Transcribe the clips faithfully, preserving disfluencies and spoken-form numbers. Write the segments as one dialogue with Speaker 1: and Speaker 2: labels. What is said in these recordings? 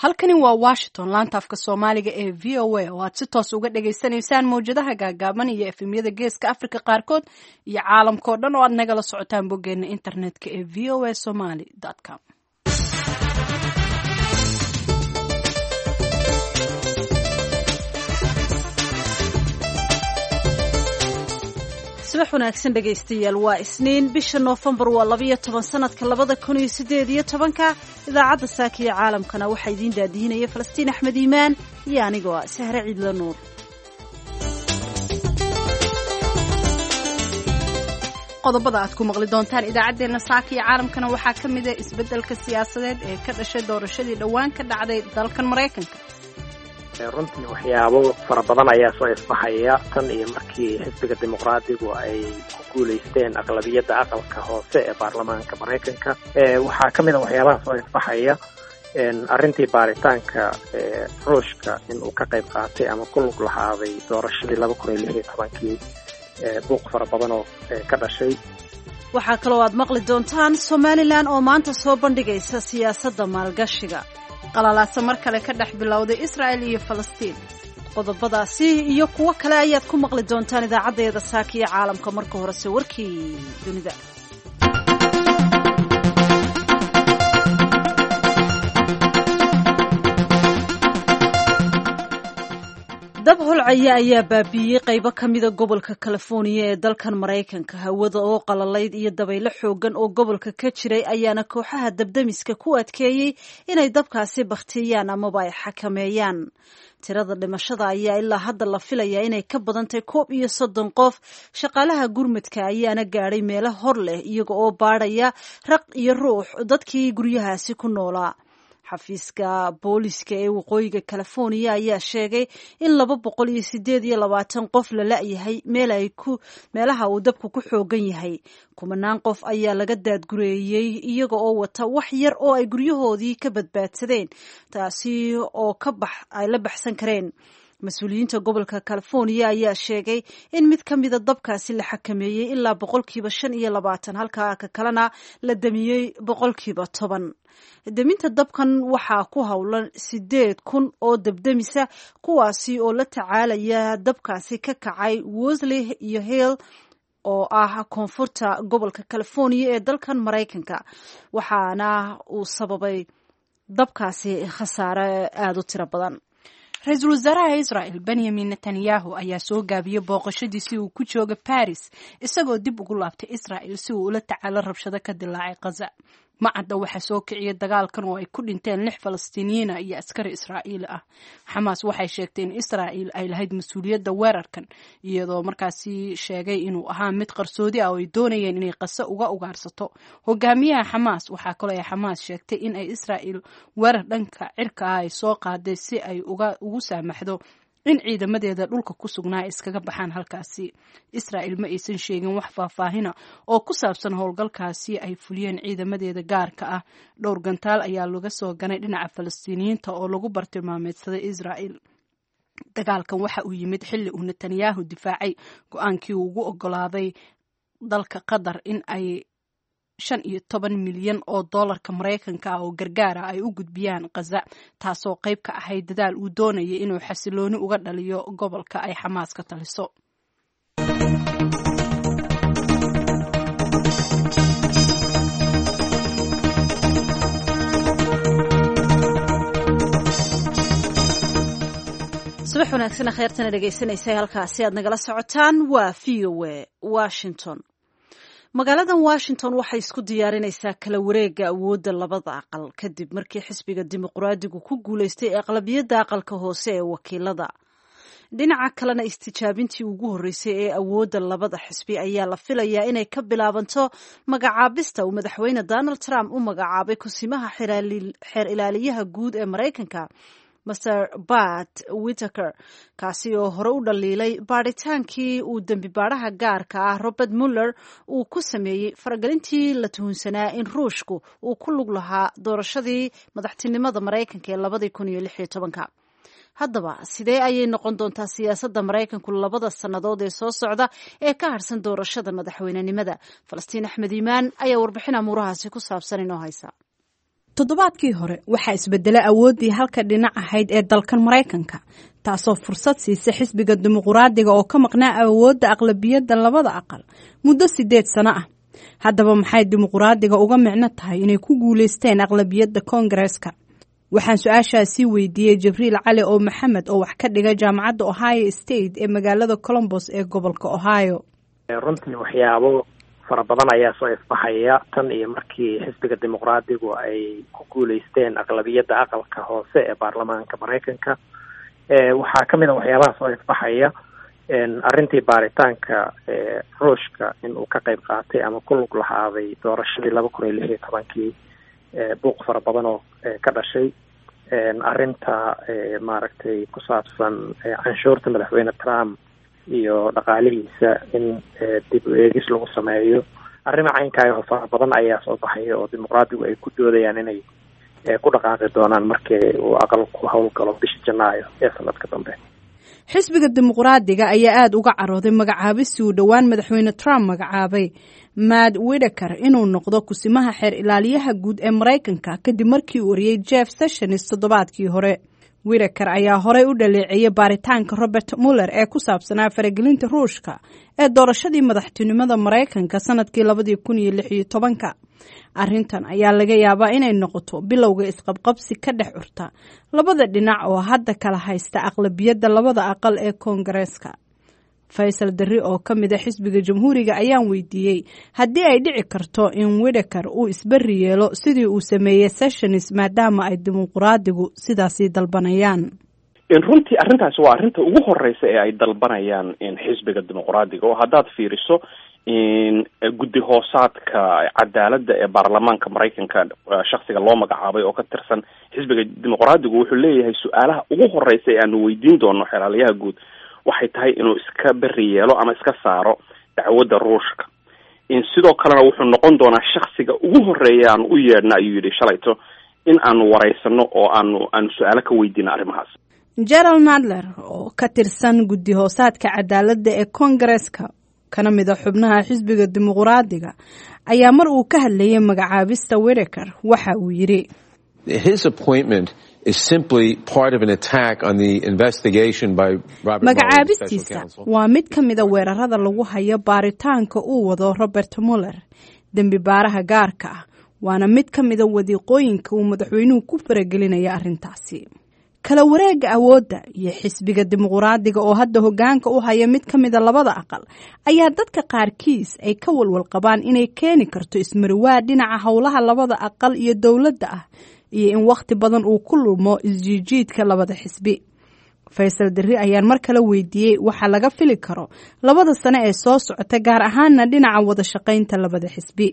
Speaker 1: halkani waa Washington laanta afka Soomaaliga ee V O A oo aad si toos uga dhageysanaysaan mowjadaha gaagaaban iyo efemyada geeska Afrika qaarkood iyo caalamka oo dhan oo aad nagala socotaan boggeena internetka ee v o a somali dot com.
Speaker 2: subax wanaagsan dhegaystayaal waa isniin bisha Noofembar waa labiyo toban sanadka labada kun iyo sideed iyo tobanka idaacadda saakiya caalamkana waxaa idiin daadihinaya Falastiin Axmed Iimaan iyo anigoo ah Sahre Ciidla Nuur.
Speaker 1: qodobada aad ku maqli doontaan idaacadeena saakiya caalamkana waxaa ka mid ah isbeddelka siyaasadeed ee ka dhashay doorashadii dhawaan ka dhacday dalkan Mareykanka.
Speaker 3: runtii waxyaabo fara badan ayaa soo isbaxaya tan iyo markii xisbiga dimuqraadigu ay ku guulaysteen aqlabiyadda aqalka hoose ee baarlamaanka Mareykanka. waxaa ka mid ah waxyaabaha soo isbaxaya arrintii baaritaanka ruushka in uu ka qayb qaatay ama ku lug lahaaday doorashadii laba kun iyo lix iyo tobankii buuq fara badan oo ka dhashay.
Speaker 2: waxaa kaloo aad maqli doontaan Somaliland oo maanta soo bandhigaysa siyaasadda maalgashiga qalalaasa mar kale ka dhex bilowday Israel iyo Falastiin. qodobadaasi iyo kuwo kale ayaad ku maqli doontaan idaacadeeda saakiya caalamka marka horese warkii dunida. dab holcaya ayaa baabiiyey qaybo ka mida gobolka California ee dalkan Mareykanka. hawada oo qalalayd iyo dabaylo xoogan oo gobolka ka jiray ayaana kooxaha dabdamiska ku adkeeyey inay dabkaasi baktiyaan amaba ay xakameeyaan. tirada dhimashada ayaa ilaa hadda la filayaa inay ka badantay koob iyo soddon qof. shaqaalaha gurmadka ayaana gaadhay meelo hor leh iyaga oo baadhaya raq iyo ruux dadkii guryahaasi ku noolaa. xafiiska booliska ee waqooyiga California ayaa sheegay in laba boqol iyo sideed iyo labaatan qof la la'yahay meel ay ku meelaha uu dabku ku xoogan yahay. kumanaan qof ayaa laga daadgureeyey iyaga oo wata wax yar oo ay guryahoodii ka badbaadsadeen taasi oo ka bax ay la baxsan kareen. mas-uuliyiinta gobolka California ayaa sheegay in mid ka mida dabkaasi la xakameeyey ilaa boqolkiiba shan iyo labaatan halka ka kalena la damiyey boqolkiiba toban. deminta dabkan waxaa ku howlan sideed kun oo dabdamisa kuwaasi oo la tacaalaya dabkaasi ka kacay Wolseley iyo Hill oo ah koonfurta gobolka California ee dalkan Mareykanka. waxaana uu sababay dabkaasi khasaare aad u tiro badan.
Speaker 1: ra-iisul wasaaraha Israel Benjamin Netanyahu ayaa soo gaabiyey booqashadiisii uu ku jooga Paris isagoo dib ugu laabtay Israel si uu ula tacaalo rabshado ka dilaacay Gaza. macadda waxaa soo kiciyay dagaalkan oo ay ku dhinteen lix Falastiiniyiin iyo askari Israa'iili ah. Xamaas waxay sheegtay in Israel ay lahayd mas'uuliyadda weerarkan iyadoo markaasi sheegay inuu ahaa mid qarsoodi ah oo ay doonayeen inay Gaza uga ugaarsato. hogaamiyaha Xamaas waxaa kaloo ay Xamaas sheegtay in ay Israel weerar dhanka cirka ah ay soo qaaday si ay uga ugu saamaxdo in ciidamadeeda dhulka ku sugnaa iskaga baxaan halkaasi. Israel ma aysan sheegin wax faahfaahina oo ku saabsan howlgalkaasi ay fuliyeen ciidamadeeda gaarka ah. dhowr gantaal ayaa laga soo ganay dhinaca Falastiiniyiinta oo lagu bartilmaameedsaday Israel. dagaalkan waxa uu yimid xilli uu Netanyahu difaacay go-aankii uu ugu ogolaaday dalka Qatar in ay shan iyo toban milyan oo doolarka Mareykanka ah oo gargaara ay u gudbiyaan Gaza, taasoo qayb ka ahayd dadaal uu doonayay inuu xasilooni uga dhaliyo gobolka ay Xamaas ka taliso.
Speaker 2: subax wanaagsan khayrtana dhegaysanaysa halkaasi aad nagala socotaan waa V O A Washington. magaaladan Washington waxay isku diyaarinaysaa kala wareega awoodda labada aqal kadib markii xisbiga dimuqraadigu ku guulaystay aqlabiyadda aqalka hoose ee wakiilada. dhinaca kalena istijaabintii ugu horreysay ee awoodda labada xisbi ayaa la filayaa inay ka bilaabanto magacaabista uu madaxweyne Donald Trump u magacaabay kusimaha xeer ilaaliyaha guud ee Mareykanka Mister Bart Whitaker, kaasi oo hore u dhaliilay baadhitaankii uu dembi baadhaha gaarka ah Robert Mueller uu ku sameeyey faragelintii la tuhunsanaa in ruushku uu ku lug lahaa doorashadii madaxtinimada Mareykanka ee labadii kun iyo lix iyo tobanka. haddaba sidee ayay noqon doontaa siyaasadda Mareykanku labada sannadood ee soo socda ee ka harsan doorashada madaxweynenimada? Falastiin Axmed Iimaan ayaa warbixin amuurahaasi ku saabsan inoo haysa.
Speaker 1: toddobaadkii hore waxaa isbedelay awooddii halka dhinac ahayd ee dalkan Maraykanka taasoo fursad siisay xisbiga dimuqraadiga oo ka maqnaa awoodda aqlabiyadda labada aqal muddo sideed sano ah. haddaba maxay dimuqraadiga uga micno tahay inay ku guuleysteen aqlabiyadda Koongareeska? waxaan su-aashaasi weydiiyey Jibriil Cali oo Maxamed oo wax ka dhiga jaamacadda Ohio State ee magaalada Columbus ee gobolka Ohio.
Speaker 3: runtii waxyaabo fara badan ayaa soo ifbaxaya tan iyo markii xisbiga dimuqraadigu ay ku guuleysteen aqlabiyadda aqalka hoose ee baarlamaanka Maraykanka. waxaa ka mid ah waxyaabaha soo ifbaxaya arrintii baaritaanka ruushka in uu ka qayb qaatay ama ku lug lahaaday doorashadii laba kun iyo lix iyo tobankii buuq fara badan oo ka dhashay arrinta maaragtay ku saabsan canshuurta madaxweyne Trump iyo dhaqaalihiisa in dib u eegis lagu sameeyo. arrimo caynkaayoo fara badan ayaa soo baxaya oo dimuqraadigu ay ku doodayaan inay ku dhaqaaqi doonaan markii uu aqalku howlgalo bisha Janaayo ee sanadka dambe.
Speaker 1: xisbiga dimuqraadiga ayaa aada uga carooday magacaabisii uu dhowaan madaxweyne Trump magacaabay Matt Whitaker inuu noqdo kusimaha xeer ilaaliyaha guud ee Maraykanka kadib markii uu wariyay Jeff Sessions toddobaadkii hore. Whitaker ayaa horey u dhaleeceeyay baaritaanka Robert Mueller ee ku saabsanaa faragelinta Ruushka ee doorashadii madaxtinimada Maraykanka sanadkii labadii kun iyo lix iyo tobanka. arrintan ayaa laga yaabaa inay noqoto bilowga isqabqabsi ka dhex urta labada dhinac oo hadda kala haysta aqlabiyadda labada aqal ee Koongareeska. Faysal Darri oo ka mid ah xisbiga Jamhuuriga ayaan weydiiyey haddii ay dhici karto in Whitaker uu isbarri yeelo sidii uu sameeyey Sessions maadaama ay dimuqraadigu sidaasi dalbanayaan.
Speaker 4: in runtii arrintaasi waa arrinta ugu horeysa ee ay dalbanayaan in xisbiga dimuqraadiga oo haddaad fiiriso in guddi hoosaadka cadaaladda ee baarlamaanka Maraykanka shakhsiga loo magacaabay oo ka tirsan xisbiga dimuqraadigu wuxuu leeyahay su-aalaha ugu horeysa ee aanu weydiin doono xeelaliyaha guud waxay tahay inuu iska berri yeelo ama iska saaro dacwadda Ruushka. in sidoo kalena wuxuu noqon doonaa shakhsiga ugu horeeya aan u yeedhna ayuu yidhi shalayto in aanu wareysano oo aanu aanu su-aalo ka weydiino arrimahaas.
Speaker 1: Gerald Nadler oo ka tirsan guddi hoosaadka cadaaladda ee Koongareeska kana mid ah xubnaha xisbiga dimuqraadiga ayaa mar uu ka hadlayay magacaabista Whitaker waxa uu yiri
Speaker 5: his appointment is simply part of an attack on the investigation by Robert
Speaker 1: magacaabista waa mid ka mid ah weerarada lagu hayo baaritaanka uu wado Robert Mueller dambi baaraha gaarka ah waana mid ka mid ah wadiiqooyinka uu madaxweynuhu ku faragelinaya arrintaasi. kala wareega awoodda iyo xisbiga dimuqraadiga oo hadda hoggaanka u haya mid ka mid a labada aqal ayaa dadka qaarkiis ay ka walwal qabaan inay keeni karto ismariwaa dhinaca howlaha labada aqal iyo dowladda ah iyo in waqti badan uu ku lumo isjiijiidka labada xisbi. Faysal Darri ayaan mar kale weydiiyey waxa laga fili karo labada sano ee soo socota gaar ahaanna dhinaca wada shaqaynta labada xisbi.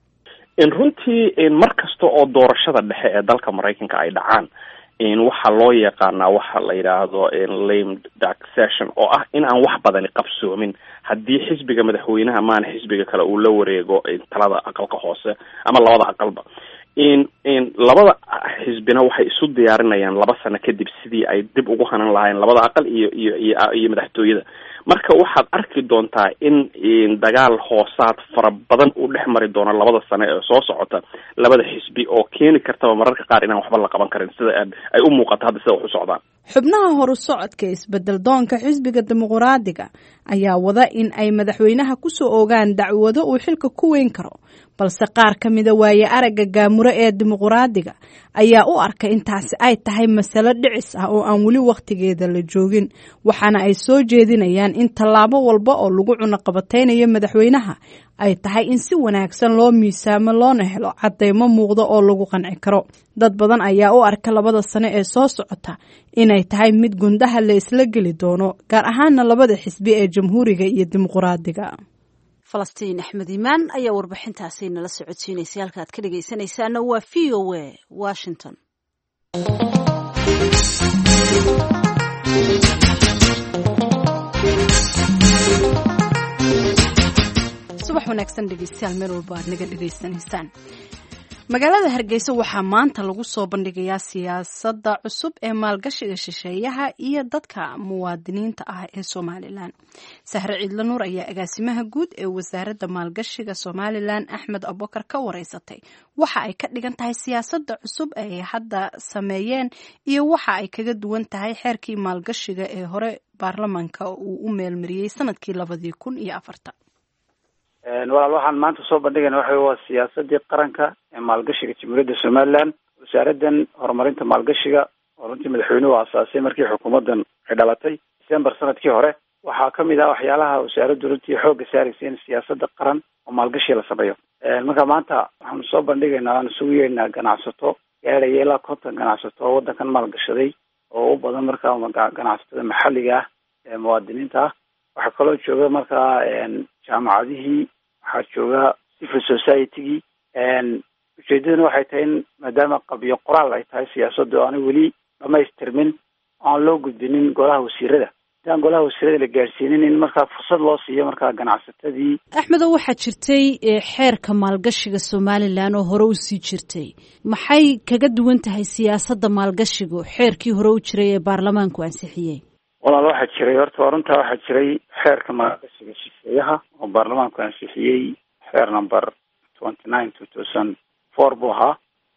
Speaker 4: in runtii in mar kasta oo doorashada dhexe ee dalka Maraykanka ay dhacaan in waxa loo yaqaanaa waxa la yiraahdo in lame duck session oo ah in aan wax badan qabsoomin haddii xisbiga madaxweynaha maan xisbiga kale uu la wareego talada aqalka hoose ama labada aqalba. in in labada xisbina waxay isu diyaarinayaan laba sano kadib sidii ay dib ugu hanan lahayn labada aqal iyo iyo iyo madaxtooyada. marka waxaad arki doontaa in in dagaal hoosaad fara badan uu dhex mari doono labada sano ee soo socota labada xisbi oo keeni karta mararka qaar inaan waxba la qaban karin sida ay u muuqato hadda sida wax u socdaan.
Speaker 1: xubnaha horu socodka isbedel doonka xisbiga dimuqraadiga ayaa wada in ay madaxweynaha ku soo ogaan dacwado uu xilka ku weyn karo balse qaar ka mid ah waaye aragga gaamure ee dimuqraadiga ayaa u arka intaasi ay tahay mas'alo dhicis ah oo aan weli waqtigeeda la joogin waxaana ay soo jeedinayaan in tallaabo walba oo lagu cunaqabateynayo madaxweynaha ay tahay in si wanaagsan loo miisaamo loona helo cadeymo muuqda oo lagu qanci karo. dad badan ayaa u arka labada sano ee soo socota inay tahay mid gundaha la isla geli doono gaar ahaana labada xisbi ee jamhuuriga iyo dimuqraadiga.
Speaker 2: Falastiin Axmed Imaan ayaa warbixintaasi nala socodsiinaysa halka aad ka dhageysanaysaana waa V O A Washington.
Speaker 1: subax wanaagsan dhegeystayaal meel walba aad naga dhegeysanaysaan. magaalada Hargeysa waxaa maanta lagu soo bandhigayaa siyaasadda cusub ee maalgashiga shisheeyaha iyo dadka muwaadiniinta ah ee Soomaaliland. Sahre Ciidla Nuur ayaa agaasimaha guud ee wasaaradda maalgashiga Soomaaliland Axmed Abubakar ka wareysatay waxa ay ka dhigan tahay siyaasadda cusub ee ay hadda sameeyeen iyo waxa ay kaga duwan tahay xeerkii maalgashiga ee hore baarlamaanka uu u meelmariyay sanadkii labadii kun iyo afartan.
Speaker 6: walaal waxaan maanta soo bandhigayna waxa waa siyaasadii qaranka ee maalgashiga Jamhuuriyadda Soomaaliland. wasaaraddan horumarinta maalgashiga oo runtii madaxweynuhu aasaasay markii xukuumaddan ay dhalatay December sanadkii hore waxaa kamid ah waxyaalaha wasaaraddu runtii xoogga saaraysa in siyaasadda qaran oo maalgashi la sameeyo. marka maanta waxaanu soo bandhigaynaa aan isugu yeernaa ganacsato gaaraya ilaa konton ganacsato oo waddankan maalgashaday oo u badan markaa ganacsatada maxalliga ah ee muwaadiniinta ah. waxaa kaloo jooga markaa jaamacadihii, waxaa jooga civil society-gii. ujeedaduna waxay tahay in maadaama qabyo qoraal ay tahay siyaasaddu aana weli dhamaystirmin aan loo gudbinin golaha wasiirada intaan golaha wasiirada la gaarsiinin in markaa fursad loo siiyo markaa ganacsatadii.
Speaker 2: Axmedo, waxaa jirtay xeerka maalgashiga Somaliland oo hore u sii jirtay. maxay kaga duwan tahay siyaasadda maalgashigu xeerkii hore u jiray ee baarlamaanku ansixiyey?
Speaker 6: walaal waxaa jiray horta runta waxaa jiray xeerka maalgashiga shisheeyaha oo baarlamaanku ansixiyey xeer number twenty nine two thousand four buu ahaa.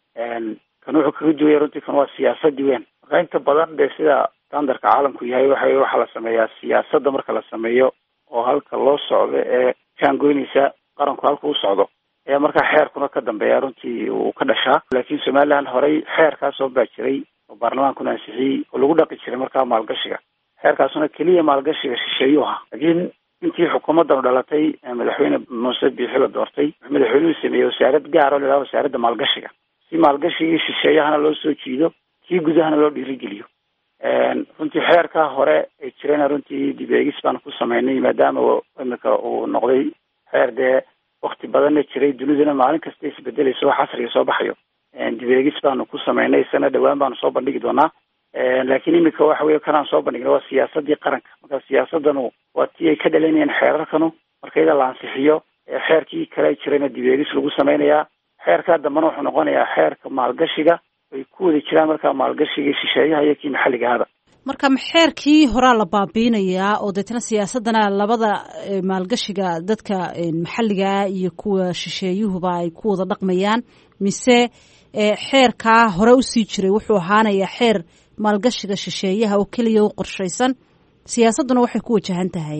Speaker 6: kan wuxuu kaga duwaya runtii kan waa siyaasadii weyn. marka inta badan dee sida standardka caalamku yahay waxa waxaa la sameeyaa siyaasadda marka la sameeyo oo halka loo socdo ee jaangoynaysa qaranku halka u socdo ayaa markaa xeerkuna ka dambeeya runtii uu ka dhashaa. laakiin Somaliland horey xeerkaas oo baa jiray oo baarlamaankuna ansixiyey oo lagu dhaqi jiray markaa maalgashiga. xeerkaasuna keliya maalgashiga shisheeyuhu ahaa. laakiin intii xukuumaddan dhalatay madaxweyne Muuse Biixi la doortay madaxweynuhu sameeyey wasaarad gaar oo la yidhahdo wasaaradda maalgashiga si maalgashigii shisheeyahana loo soo jiido kii gudahana loo dhiirigeliyo. runtii xeerkaa hore ay jireen runtii dib eegis baan ku sameynay maadaama imika uu noqday xeer dee wakti badanna jiray duniduna maalin kasta isbedelayso wax casriga soo baxayo. dib eegis baanu ku sameynay sana dhawaan baanu soo bandhigi doonaa. laakiin imika waxa weeye kanaan soo bandhigna waa siyaasadii qaranka. marka siyaasadanu waa tii ay ka dhalanayeen xeerarkanu marka iyada la ansixiyo xeerkii kale jirayna dib eegis lagu sameynayaa. xeerkaa dambana wuxuu noqonayaa xeerka maalgashiga ay ku wada jiraan markaa maalgashigii shisheeyaha iyo kii maxalliga ahaba.
Speaker 2: marka xeerkii horaa la baabiinayaa oo deetana siyaasadana labada maalgashiga dadka maxalliga iyo kuwa shisheeyuhuba ay ku wada dhaqmayaan, mise xeerkaa hore usii jiray wuxuu ahaanayaa xeer maalgashiga shisheeyaha oo keliya u qorshaysan, siyaasadduna waxay ku wajahan tahay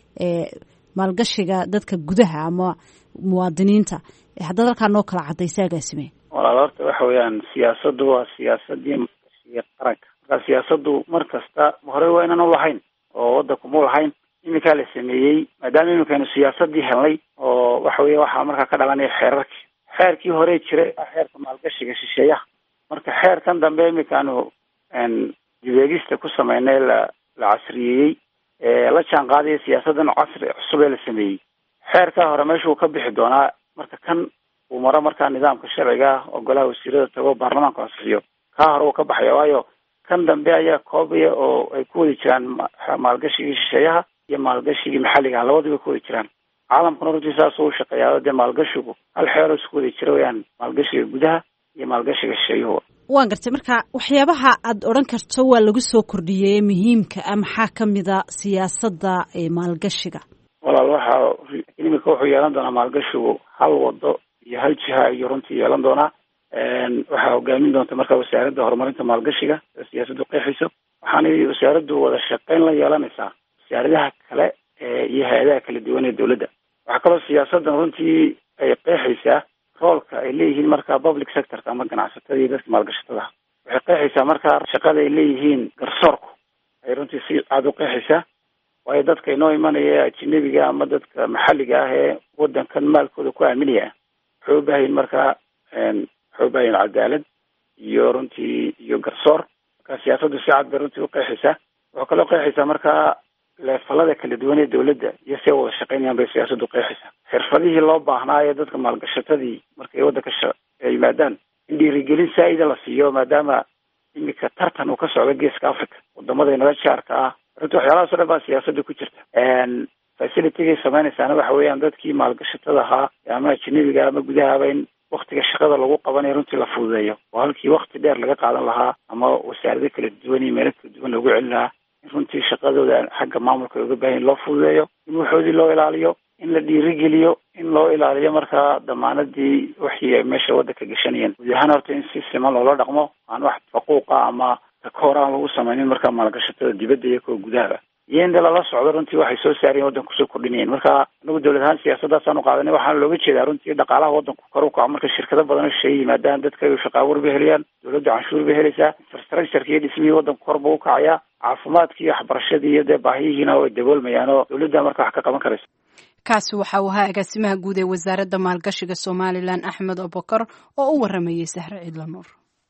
Speaker 2: maalgashiga dadka gudaha ama muwaadiniinta. haddaad halkaa noo kala cadaysa agaasime.
Speaker 6: walaal horta waxa weeyaan siyaasaddu waa siyaasadii maalgashiga qaranka. marka siyaasaddu mar kasta hore waa inaan u lahayn oo waddanku mu lahayn. iminkaa la sameeyey maadaama iminkaynu siyaasadii helnay oo waxa weeye waxaa markaa ka dhalanaya xeerarkii xeerkii hore jiray xeerka maalgashiga shisheeyaha. marka xeerkan dambe iminkaanu dib eegista ku sameynay la la casriyeeyey ee la jaan qaadaya siyaasaddan casri cusub ee la sameeyey. xeerkaa hore meeshuu ka bixi doonaa marka kan uu maro markaa nidaamka sharciga ah oo golaha wasiirada tago baarlamaanku ansixiyo. kaa hore uu ka baxaya waayo kan dambe ayaa koobaya oo ay ku wada jiraan maalgashigii shisheeyaha iyo maalgashigii maxalliga ah labadiiba ku wada jiraan. caalamkuna runtii saas uu shaqeeyaa dee maalgashigu hal xeeroo isku wada jira weyaan maalgashiga gudaha iyo maalgashiga shisheeyuhu.
Speaker 2: waan gartay. marka waxyaabaha aad odhan karto waa lagu soo kordhiyey muhiimka ah maxaa kamida siyaasadda maalgashiga?
Speaker 6: walaal waxaa imika wuxuu yeelan doonaa maalgashigu hal wado iyo hal jiha iyo runtii yeelan doonaa. waxaa hogaamin doonta markaa wasaaradda horumarinta maalgashiga ee siyaasaddu qeexayso. waxaanay wasaaraddu wada shaqeyn la yeelanaysaa wasaaradaha kale iyo hay-adaha kala duwan ee dawladda. waxaa kaloo siyaasaddan runtii ay qeexaysaa roolka ay leeyihiin markaa public sectorka ama ganacsatada iyo dadka maalgashatada. waxay qeexaysaa markaa shaqada ay leeyihiin garsoorku ay runtii si aada u qeexaysaa. waayo dadka inoo imanaya ajinabiga ama dadka maxalliga ah ee waddankan maalkooda ku aaminaya waxay u baahayin markaa waxay u baahayin cadaalad iyo runtii iyo garsoor. markaa siyaasaddu si cad bay runtii u qeexaysaa. waxay kaloo qeexaysaa markaa leefalada kala duwan ee dawladda iyo si ay wada shaqeynayaan bay siyaasaddu qeexaysaa. xirfadihii loo baahnaa ee dadka maalgashatadii markay waddanka yimaadaan in dhiirigelin saa'ida la siiyo maadaama imika tartan uu ka socdo geeska Africa wadamada naga jaarka ah. runtii waxyaalahaas oo dhan baa siyaasadda ku jirta. facilitygay sameynaysaana waxa weeyaan dadkii maalgashatada ahaa ama ajnabiga ama gudahaba in waktiga shaqada lagu qabanayo runtii la fududeeyo oo halkii wakti dheer laga qaadan lahaa ama wasaarado kala duwan iyo meelo kala duwan loogu celin lahaa in runtii shaqadooda xagga maamulka ay uga baahan in loo fududeeyo in waxoodii loo ilaaliyo in la dhiirigeliyo in loo ilaaliyo markaa damaanadii wixii ay meesha waddanka gashanayeen guud ahaan horta in si siman loola dhaqmo aan wax faquuqa ama takoor aan lagu samaynin markaa maalgashatada dibadda iyo kuwa gudaha iyo in lala socdo runtii waxay soo saarayeen waddanka kusoo kordhinayeen marka anagu dawlad ahaan siyaasadaasaan u qaadanay waxaana looga jeedaa runtii dhaqaalaha waddanku kor u kaco marka shirkado badan oo shay yimaadaan dadka shaqa abuur bay helayaan dawladda canshuur bay helaysaa infrastructureka iyo dhismihii waddanku kor buu u kacayaa caafimaadkii iyo waxbarashadii iyo dee baahiyihiina way daboolmayaan oo dawladda marka wax ka qaban karaysa
Speaker 1: kaasi waxa uu ahaa agaasimaha guud ee wasaaradda maalgashiga somalilan axmed abubakar oo u waramayey sahre ciidla nuur.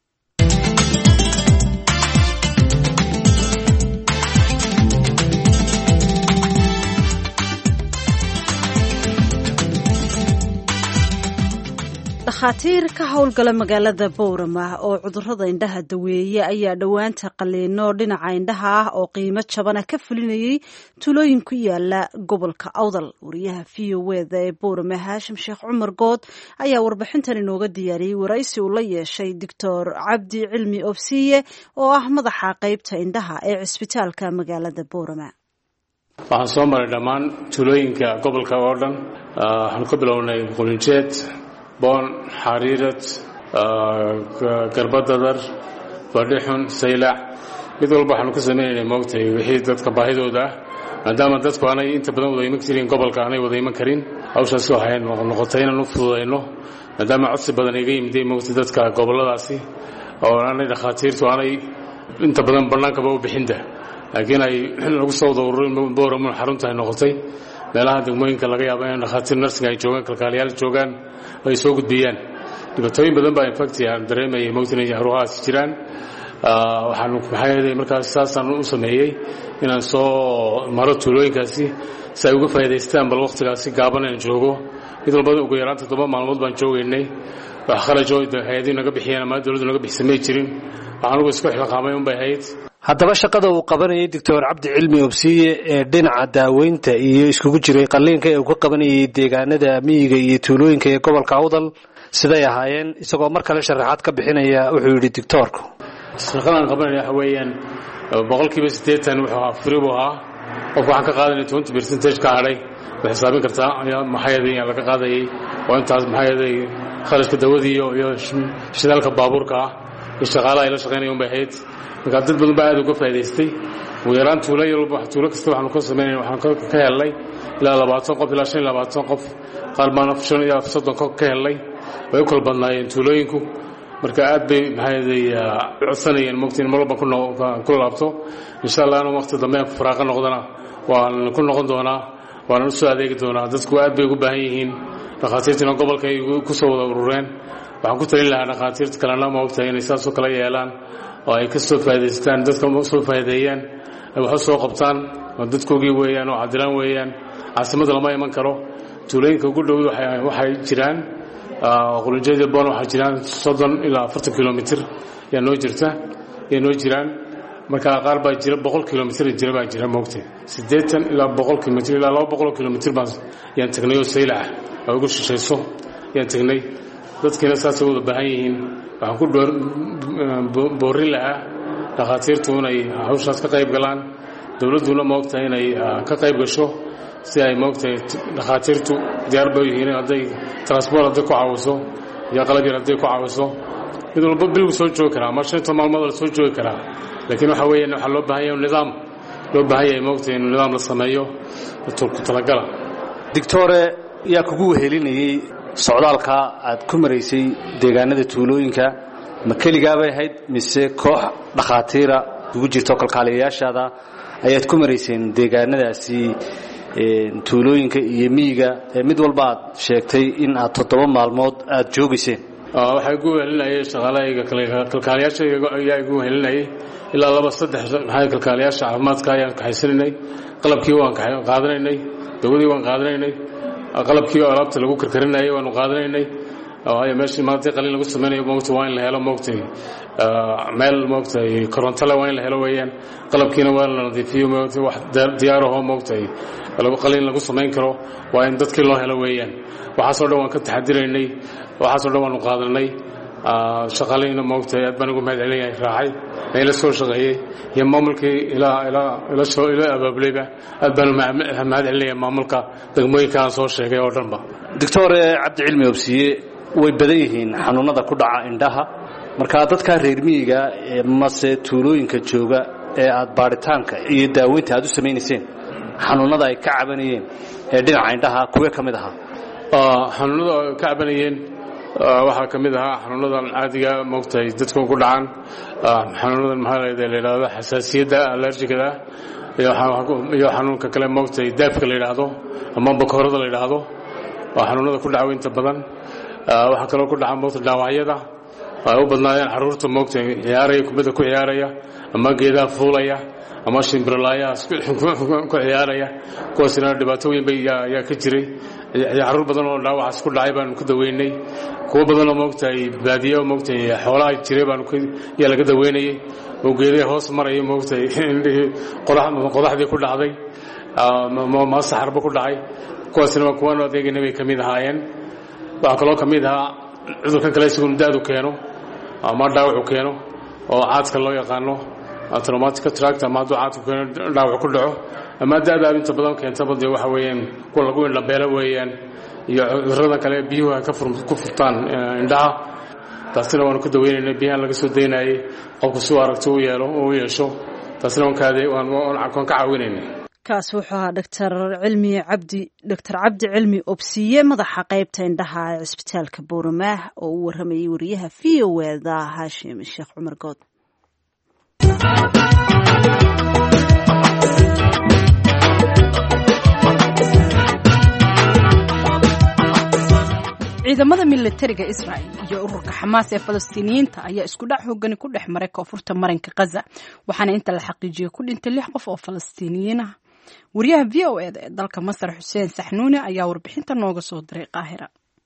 Speaker 2: dhakhaatiir ka howlgala magaalada Boorama oo cudurrada indhaha daweeye ayaa dhowaanta qaliino dhinaca indhaha ah oo qiimo jaban ka fulinayay tulooyin ku yaala gobolka Awdal. Wariyaha V O A ee Boorama Haashim Sheekh Cumar Good ayaa warbixintan inooga diyaariyay waraysi uu la yeeshay Doctor Cabdi Cilmi Obsiye oo ah madaxa qaybta indhaha ee cisbitaalka magaalada Boorama.
Speaker 7: waxaan soo maray dhammaan tulooyinka gobolka oo dhan waxaan ka bilownay Qulinjeed boon xariirad garbadadar badhixun saylac mid walba waxaanu ka sameeynay moogtay wixii dadka baahidooda ah maadaama dadku aanay inta badan wada iman karin gobolka aanay wada iman karin hawshaas waxay noqotay inaan u fududeyno maadaama codsi badan iga yimiday moogtay dadka goboladaasi oo aanay dhakhaatiirtu aanay inta badan bannaankaba u bixinta laakiin ay lagu soo ururin Boorama xarunta ay noqotay meelaha degmooyinka laga yaabo in dhakhaatiir nursing ay joogaan kalkaaliyaal joogaan ay soo gudbiyaan dhibaatooyin badan baa infection aan dareemay moogtay haruhaas jiraan waxaan maxay markaas saasan u sameeyay inaan soo maro tulooyinkaasi si ay uga faa'iideystaan bal waqtigaasi gaaban aan joogo mid walba ugu yaraan todoba maalmood baan joogaynay wax kharajo hay'adaha naga bixiyeen ama dawladdu naga bixisay jirin waxaan ugu isku xilqaamay un bay hayd.
Speaker 8: haddaba shaqada uu qabanayay Doctor Cabdi Cilmi Obsiye ee dhinaca daaweynta iyo iskugu jiray qalliinka ee uu ka qabanayay deegaanada miyiga iyo tuulooyinka ee gobolka Awdal siday ahaayeen isagoo mar kale sharaxaad ka bixinaya wuxuu yiri doctorku
Speaker 7: shaqadan qabanaya waxa weeyaan boqolkiiba siddeetan wuxuu ahaa free buu ahaa qof waxaan ka qaadanay twenty percent ka hadhay waxay saabin kartaa maxayadii laga qaadayay oo intaas maxayadii kharashka dawadii iyo shidaalka baabuurka iyo shaqaalaha ila shaqeynayeen bay hayd marka dad badan baa aad uga faa'iideystay ugu yaraan tuulo walba tuulo kasta waxaanu ka sameynay waxaan ka helay ilaa labaatan qof ilaa shan iyo labaatan qof qaar baan shan iyo soddon qof ka helay way u kala badnaayeen tuulooyinku marka aad bay maxayadii codsanayeen moogtiin mar walba ku laabto insha Allah inuu waqti dambe faraaqo noqdana waan ku noqon doonaa waan u soo adeegi doonaa dadku aad bay ugu baahan yihiin dhakhaatiirta gobolka ay ku soo wada urureen waxaan ku talin lahaa dhakhaatiirta kalena moogtay inay saas oo kala yeelaan oo ay ka soo faa'iideystaan dadka soo faa'iideeyaan ay wax soo qabtaan oo dadkoogii weeyaan oo cadilaan weeyaan caasimada lama iman karo tuulooyinka ugu dhow waxay jiraan Qulinjeed boon waxa jiraan soddon ilaa afartan kilomitir yaa noo jirta yaa noo jiraan marka qaar baa jira boqol kilomitir jira baa jira moogtay siddeetan ilaa boqol kilomitir ilaa laba boqol kilomitir baan yaan tagnay oo saylac oo ugu shishayso yaan tagnay dadkina saas u wada baahan yihiin waxaan ku boorin lahaa dhakhaatiirtu inay hawshaas ka qayb galaan dawladduna moogtahay inay ka qayb gasho si ay moogtahay dhakhaatiirtu diyaar bay yihiin hadday transport hadday ku caawiso iyo qalab yar hadday ku caawiso mid walba bil soo joogi karaa ama shanta maalmood la soo joogi karaa laakiin waxa weeyaan waxa loo baahan yahay nidaam loo baahan yahay moogtahay in nidaam la sameeyo ku talagala.
Speaker 8: Doctore yaa kugu wehelinayay socdaalka aad ku maraysay deegaanada tuulooyinka ma kaligaa bay ahayd mise koox dhakhaatiira ugu jirto kalkaaliyayaashaada ayaad ku marayseen deegaanadaasi tuulooyinka iyo miyiga mid walba aad sheegtay in aad toddoba maalmood aad joogayseen
Speaker 7: waxay ugu wehelinayay shaqaalayga kalkaaliyaasha ayaa ugu wehelinayay ilaa laba saddex maxay kalkaaliyaasha caafimaadka ayaan kaxaysanay qalabkii waan qaadanaynay dawadii waan qaadanaynay qalabkii alaabta lagu karkarinayay waanu qaadanaynay waayo meeshii maanta qalin lagu sameynayo moogta waa in la helo moogtay meel moogtay koronto le waa in la helo weeyaan qalabkiina waa la nadiifiyo moogtay wax diyaar ahoo moogtay lagu qalin lagu sameyn karo waa in dadkii loo helo weeyaan waxaasoo dhan waan ka taxadiraynay waxaasoo dhan waanu qaadanay shaqalayna moogtay aad baan ugu mahad celinahay raacay meela soo shaqeeyey iyo maamulkii ilaa ilaa ila soo ila abaabulayba aad baan mahad celinayaa maamulka degmooyinka aan soo sheegay oo dhanba
Speaker 8: doctor cabdi cilmi obsiye way badan yihiin xanuunada ku dhaca indhaha marka dadka reer miyiga mase tuulooyinka jooga ee aad baaritaanka iyo daaweynta aad u sameeyeen xanuunada ay ka cabanayeen ee dhinaca indhaha kuwa kamid aha
Speaker 7: xanuunada ka cabanayeen waxa kamid aha xanuunadan caadiga moogtay dadku ku dhacaan xanuunadan maxaa la yiraahdo xasaasiyadda allergiga iyo xanuunka kale moogtay daafka la yiraahdo ama bakoorada la yiraahdo waa xanuunada ku dhaca inta badan waxa kale oo ku dhaca moogtay dhaawacyada ay u badnaayeen caruurta moogtay ciyaaraya kubadda ku ciyaaraya ama geedaha fuulaya ama shimbirlaaya ku ciyaaraya kuwaasina dhibaato weyn bay yaa ka jiray caruur badan oo dhaawacaas ku dhacay baan ku daweynay kuwa badan oo moogtay baadiyo moogtay xoolaha jiray baan ku yaa laga daweynay oo geedaha hoos maray moogtay qodaxdii ku dhacday ma saxarba ku dhacay kuwaasina waa kuwan adeegana bay kamid ahaayeen waxa kaloo kamid ah cudurkan kale isagu daadu keeno ama dhaawac keeno oo caadka loo yaqaano traumatic cataract ama ducaadku keeno dhaawac ku dhaco ama daada inta badan keenta badii waxa weeyaan kuwa lagu indhabeelo weeyaan iyo cudurrada kale biyuhu ka ku furtaan indhaha taasina waan ku daweynaynay biyaha laga soo deynayay qofku soo aragto u yeelo oo yeesho taasina waan kaade waan waan ka caawinaynay
Speaker 2: kaas wuxuu ahaa doctor cilmi cabdi doctor cabdi cilmi obsiye madaxa qaybta indhaha ee isbitaalka Booramaah oo uu waramayay wariyaha V O A da Hashim Sheekh Cumar Good
Speaker 1: ciidamada militariga Israel iyo ururka Xamaas ee Falastiiniyiinta ayaa isku dhac hoggaan ku dhex maray koonfurta marinka Gaza waxaana inta la xaqiijiyay ku dhintay lix qof oo Falastiiniyiin ah wariyaha V O A ee dalka Masar Xuseen Saxnuuni ayaa warbixinta nooga soo diray Qaahira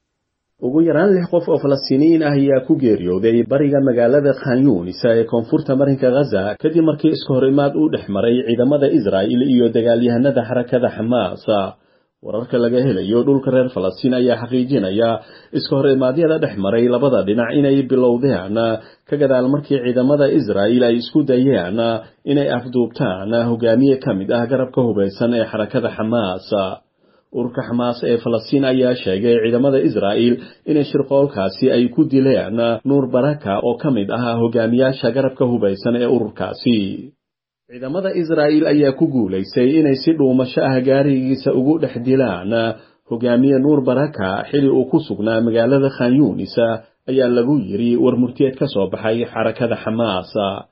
Speaker 9: ugu yaraan lix qof oo Falastiiniyiin ah ayaa ku geeriyooday bariga magaalada Khan Yunis ee koonfurta marinka Gaza kadib markii isku horimaad uu dhex maray ciidamada Israel iyo dagaalyahanada xarakada Xamaas wararka laga helayo dhulka reer Falastiin ayaa xaqiijinaya isku horimaadyada dhex maray labada dhinac inay bilowdeen ka gadaal markii ciidamada Israel ay isku dayeen inay afduubtaan hogaamiye kamid ah garabka hubeysan ee xarakada Xamaas ururka Xamaas ee Falastiin ayaa sheegay ciidamada Israel in shirqoolkaasi ay ku dileen Nuur Baraka oo kamid ah hogaamiyaasha garabka hubeysan ee ururkaasi ciidamada Israel ayaa ku guuleysay inay si dhuumasho ah gaarigiisa ugu dhex dilaan hogaamiye Nuur Baraka xili uu ku sugnaa magaalada Khan Yunis ayaa lagu yiri war murtiyeed ka soo baxay xarakada Xamaas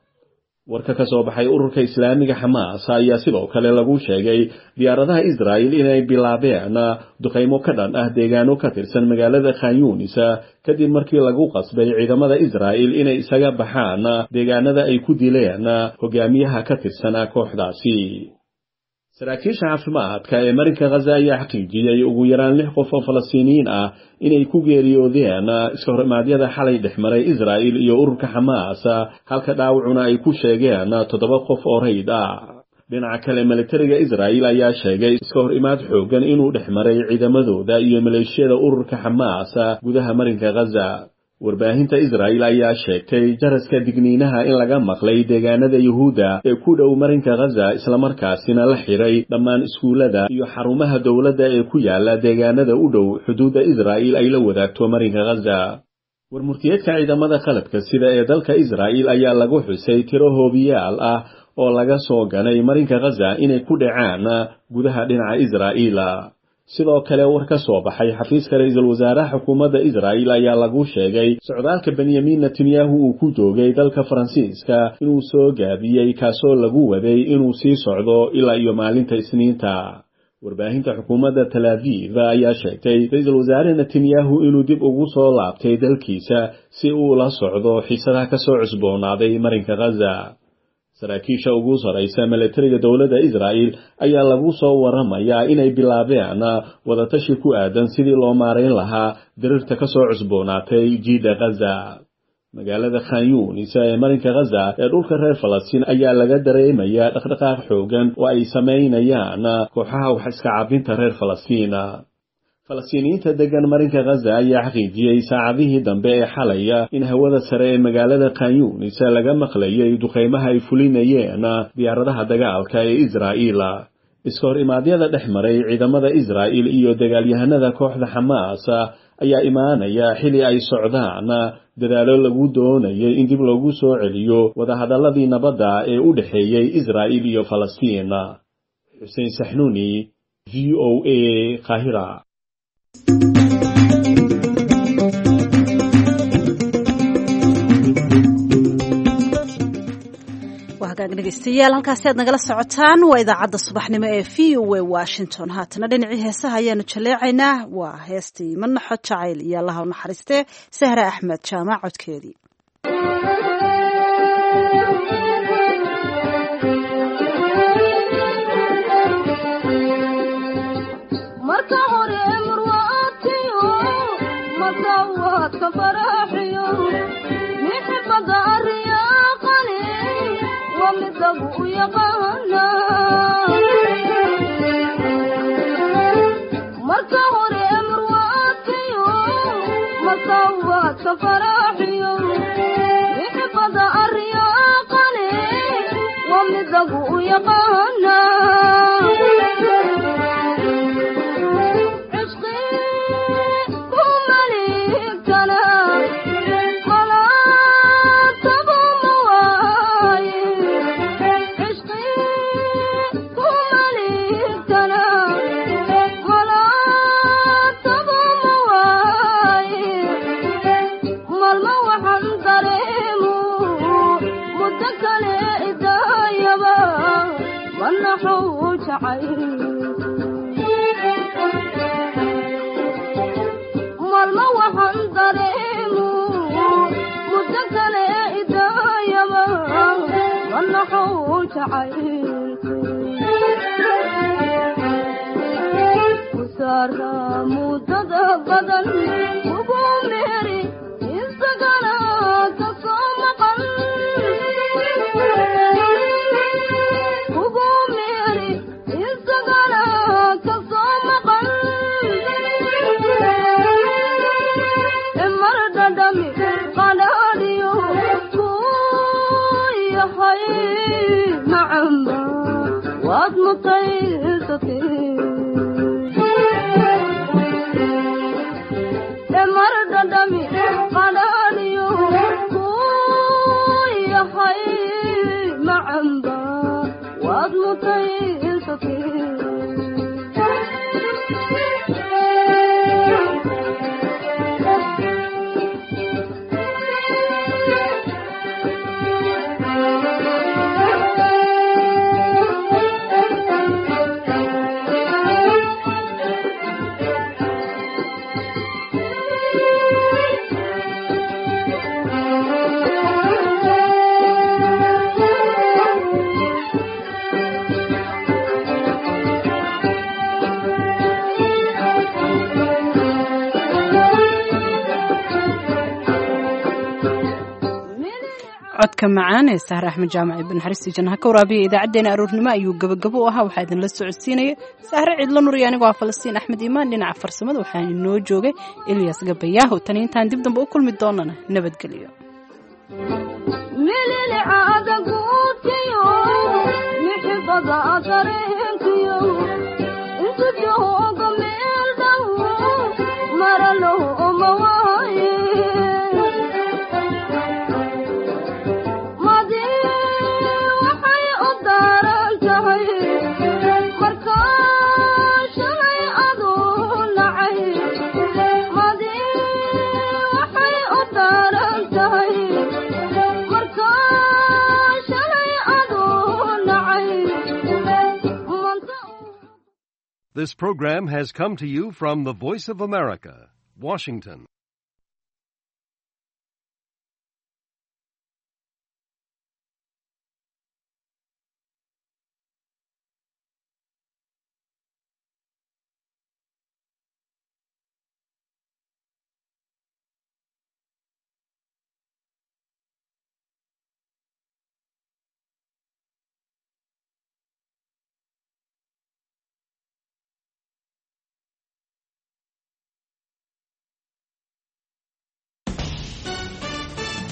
Speaker 9: warka ka soo baxay ururka Islaamiga Xamaas ayaa sidoo kale lagu sheegay diyaaradaha Israel inay bilaabeen duqeymo ka dhan ah deegaano ka tirsan magaalada Khan Yunis kadib markii lagu qasbay ciidamada Israel inay isaga baxaan deegaanada ay ku dileen hogaamiyaha ka tirsan kooxdaasi saraakiisha caafimaadka ee marinka Gaza ayaa xaqiijiyay ugu yaraan lix qof oo Falastiiniyiin ah inay ku geeriyoodeen iska horimaadyada xalay dhex maray Israel iyo ururka Xamaas halka dhaawacuna ay ku sheegeen toddoba qof oo rayd ah dhinaca kale militariga Israel ayaa sheegay iska horimaad xoogan inuu dhex maray ciidamadooda iyo maleeshiyada ururka Xamaas gudaha marinka Gaza warbaahinta Israel ayaa sheegtay jaraska digniinaha in laga maqlay deegaanada Yahuuda ee ku dhow marinka Gaza isla markaasina la xiray dhammaan iskuulada iyo xarumaha dawladda ee ku yaala deegaanada u dhow xuduudda Israel ay la wadaagto marinka Gaza warmurtiyeedka ciidamada qalabka sida ee dalka Israel ayaa lagu xusay tiro hoobiyaal ah oo laga soo ganay marinka Gaza inay ku dhacaan gudaha dhinaca Israel sidoo kale war ka soo baxay xafiiska ra'iisul wasaaraha xukuumadda Israel ayaa lagu sheegay socdaalka Benjamin Netanyahu uu ku joogay dalka Faransiiska inuu soo gaabiyay kaasoo lagu waday inuu sii socdo ilaa iyo maalinta Isniinta warbaahinta xukuumadda Tel Aviv ayaa sheegtay ra'iisul wasaare Netanyahu inuu dib ugu soo laabtay dalkiisa si uu la socdo xiisadaha ka soo cusboonaaday marinka Gaza saraakiisha ugu saraysa milatariga dowladda Israa'iil ayaa lagu soo waramayaa inay bilaabeen wadatashi ku aadan sidii loo maareyn lahaa dirirta ka soo cusboonaatay jiida Gaza. magaalada Khan Yunis ee marinka Gaza ee dhulka reer Falastiin ayaa laga dareemayaa dhaqdhaqaaq xoogan oo ay sameynayaan kooxaha wax iska caabinta reer Falastiin. Falastiiniyiinta degan marinka Gaza ayaa xaqiijiyay saacadihii dambe ee xalaya in hawada sare ee magaalada Khan Yunis laga maqlayay duqeymaha ay fulinayeen diyaaradaha dagaalka ee Israa'iil. iska hor imaadyada dhex maray ciidamada Israa'iil iyo dagaalyahanada kooxda Xamaas ayaa imaanaya xili ay socdaan dadaalo lagu doonayay in dib loogu soo celiyo wadahadaladii nabadda ee u dhaxeeyay Israa'iil iyo Falastiin. Hussein Sahnuni, V O A, Qaahira.
Speaker 2: dhegeystayaal halkaasi aad nagala socotaan waa idaacadda subaxnimo ee V O A Washington. haatana dhinacii heesaha ayaanu jaleecaynaa. waa heestii Manaxo Jacayl iyo Allaha u naxariistee Sahra Axmed Jaamac codkeedii.
Speaker 10: marka hore marwaatiyo masawaadka faraxiyo mixbada ariyaaqani wamidagu u yaqaana marka hore marwaatiyo masawaadka faraxiyo mixbada ariyaaqani wamidagu u yaqaana malma waxaan dareemo muddo kale idaayaba manaxuu jacayl kusaara muddada badan ugu meeri isagana ka soo maqan ugu meeri waad mutaysatay mar dadami qalaaliyo ku yahay macamba waad mutaysatay
Speaker 1: codka macaan ee Sahra Axmed Jaamac ibn Xaristi Jannaha ka waraabiya idaacadeena aroornimo ayuu gabagabo u ahaa. waxaa idin la socodsiinaya Sahra Cidlo Nur iyo anigu waa Falastiin Axmed Iimaan. dhinaca farsamada waxaa inoo joogay Ilyas Gabayaaho. tan intaan dib dambe u kulmi doonana nabadgelyo.
Speaker 10: milili aada guutiyo mixbada adareenkiyo intu jooga meel dhow maralo umawaaye
Speaker 11: This program has come to you from the Voice of America, Washington.